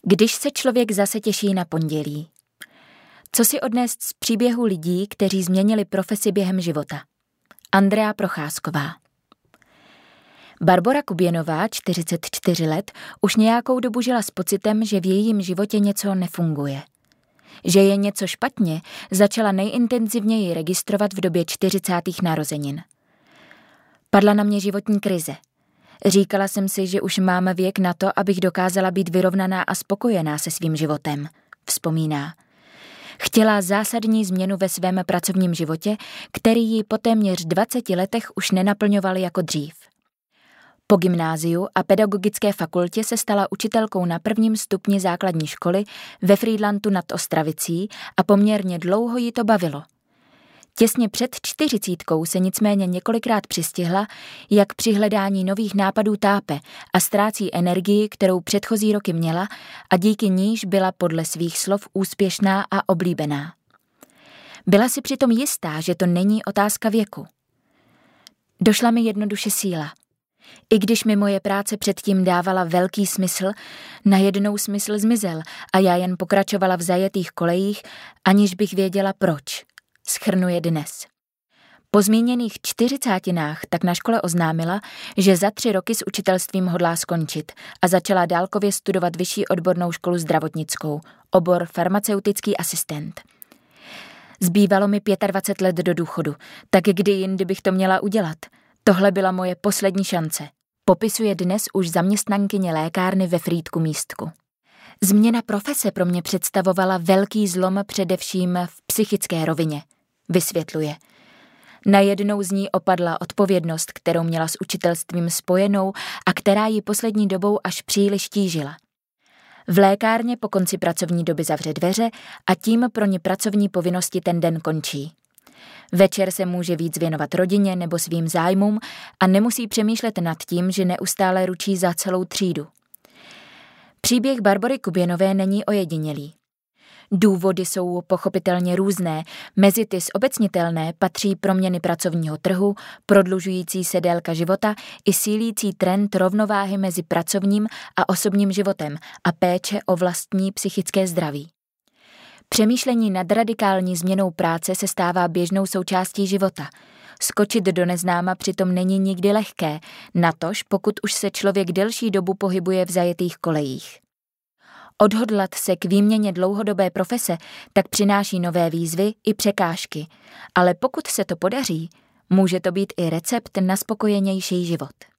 Když se člověk zase těší na pondělí. Co si odnést z příběhu lidí, kteří změnili profesi během života? Andrea Procházková. Barbora Kuběnová, 44 let, už nějakou dobu žila s pocitem, že v jejím životě něco nefunguje. Že je něco špatně, začala nejintenzivněji registrovat v době 40. narozenin. Padla na mě životní krize. Říkala jsem si, že už mám věk na to, abych dokázala být vyrovnaná a spokojená se svým životem, vzpomíná. Chtěla zásadní změnu ve svém pracovním životě, který ji po téměř 20 letech už nenaplňoval jako dřív. Po gymnáziu a pedagogické fakultě se stala učitelkou na 1. stupni základní školy ve Frýdlantu nad Ostravicí a poměrně dlouho jí to bavilo. Těsně před 40 se nicméně několikrát přistihla, jak při hledání nových nápadů tápe a ztrácí energii, kterou předchozí roky měla a díky níž byla podle svých slov úspěšná a oblíbená. Byla si přitom jistá, že to není otázka věku. Došla mi jednoduše síla. I když mi moje práce předtím dávala velký smysl, najednou smysl zmizel a já jen pokračovala v zajetých kolejích, aniž bych věděla proč. Shrnuje dnes. Po zmíněných 40 tak na škole oznámila, že za 3 roky s učitelstvím hodlá skončit a začala dálkově studovat vyšší odbornou školu zdravotnickou, obor farmaceutický asistent. Zbývalo mi 25 let do důchodu, tak kdy jindy bych to měla udělat? Tohle byla moje poslední šance. Popisuje dnes už zaměstnankyně lékárny ve Frýdku Místku. Změna profese pro mě představovala velký zlom především v psychické rovině, vysvětluje. Najednou z ní opadla odpovědnost, kterou měla s učitelstvím spojenou a která ji poslední dobou až příliš tížila. V lékárně po konci pracovní doby zavře dveře a tím pro ně pracovní povinnosti ten den končí. Večer se může víc věnovat rodině nebo svým zájmům a nemusí přemýšlet nad tím, že neustále ručí za celou třídu. Příběh Barbory Kuběnové není ojedinělý. Důvody jsou pochopitelně různé, mezi ty zobecnitelné patří proměny pracovního trhu, prodlužující se délka života i sílící trend rovnováhy mezi pracovním a osobním životem a péče o vlastní psychické zdraví. Přemýšlení nad radikální změnou práce se stává běžnou součástí života. Skočit do neznáma přitom není nikdy lehké, natož pokud už se člověk delší dobu pohybuje v zajetých kolejích. Odhodlat se k výměně dlouhodobé profese tak přináší nové výzvy i překážky, ale pokud se to podaří, může to být i recept na spokojenější život.